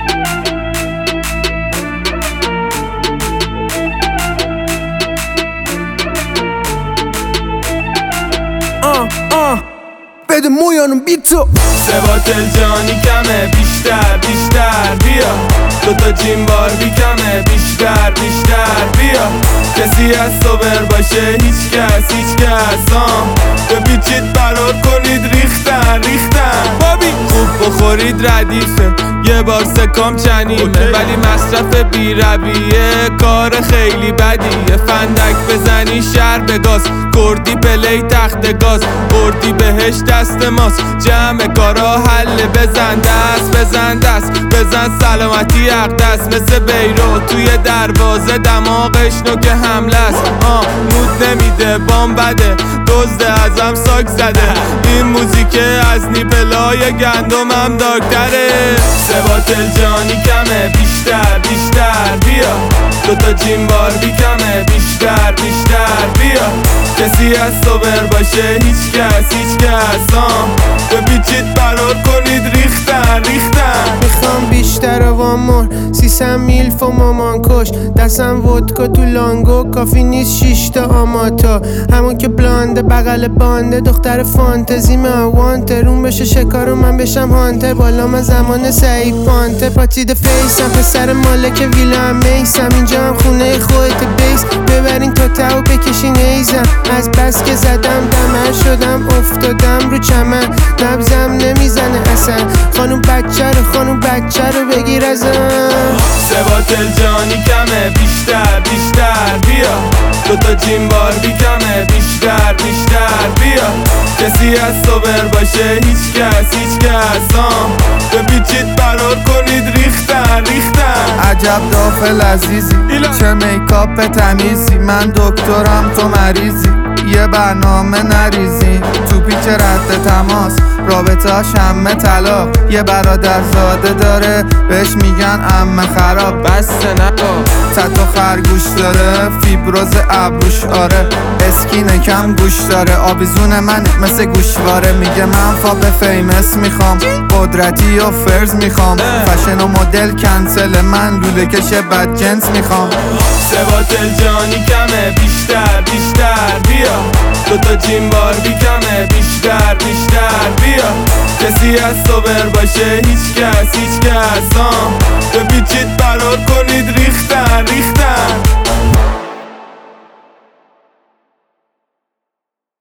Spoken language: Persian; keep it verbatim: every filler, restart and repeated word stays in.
بده مویانو بی تو ثبات جانی کمه بیشتر بیشتر بیا دوتا جیم بار بی کمه بیشتر بیشتر بیا کسی از صبر باشه هیچ کس هیچ کس آم بپیچید برار کنید ریختن ریختن بابی خوب بخورید ردیفه یه بار سکام چنیمه ولی مصرف بی رویه کار خیلی بدیه فندک بزنی شهر به گاز کردی پلی تخت گاز بردی بهش دست ماست جمع کارا حل بزن دست بزن دست بزن سلامتی اقدس مثل بیرو توی دروازه دماغش نوک حمله است آه مود نمیده بام بده دزد ازم ساک زده این موزیک از نیپلای گندمم دارکتره ثبات جانی کمه بیشتر بیشتر بیا دوتا جیم بار بی کمه بیشتر بیشتر بیا کسی از صبر باشه هیچ کس هیچ کس آم بپیچید برار کنید ریختن ریختن میخوام بیشتر وامور سیسم میلف و مامان کش دستم ودکا تو لانگو کافی نیست شیشتا آماتا همون که بلانده بغل بانده دختر فانتزی من وانته روم بشه شکار و من بشم هانتر بالا من زمان سعید پانته پاتید فیسم پسر مالک ویلا هم میسم اینجا هم خونه خودت بیس ببرین تا تا و بکشین ایزم از بس که زدم دمر شدم افتادم رو چمن نبزم نمیزنه اصلا خانوم بچه رو خانوم بچه رو بگیر ازم ثبات جانی کمه بیشتر بیشتر بیا دوتا جیم بار بی کمه بیشتر بیشتر بیا کسی از صبر باشه هیچ کس هیچ کس آم بپیچید برار کنید ریختن ریختن عجب دافل عزیزی چه میکاپ تمیزی من دکترم تو مریضی یه برنامه نریزی تو پیچ رد تماس رابطه ها شمه طلاق یه برادر زاده داره بهش میگن عمه خراب بسته نکن تتو خرگوش داره فیبروز ابروش آره اسکین کم گوش داره آویزون من مثل گوشواره میگه من فاپ فیمس میخوام قدرتی و فرز میخوام فشن و مدل کنسل من لوله کش بد جنس میخوام ثبات جانی کمه بیشتر بیشتر بیا دوتا جیم بار بی کمه بیشتر بیشتر بیا کسی از صبر باشه هیچ کس هیچ کس آم بپیچید برار کنید ریختن ریختن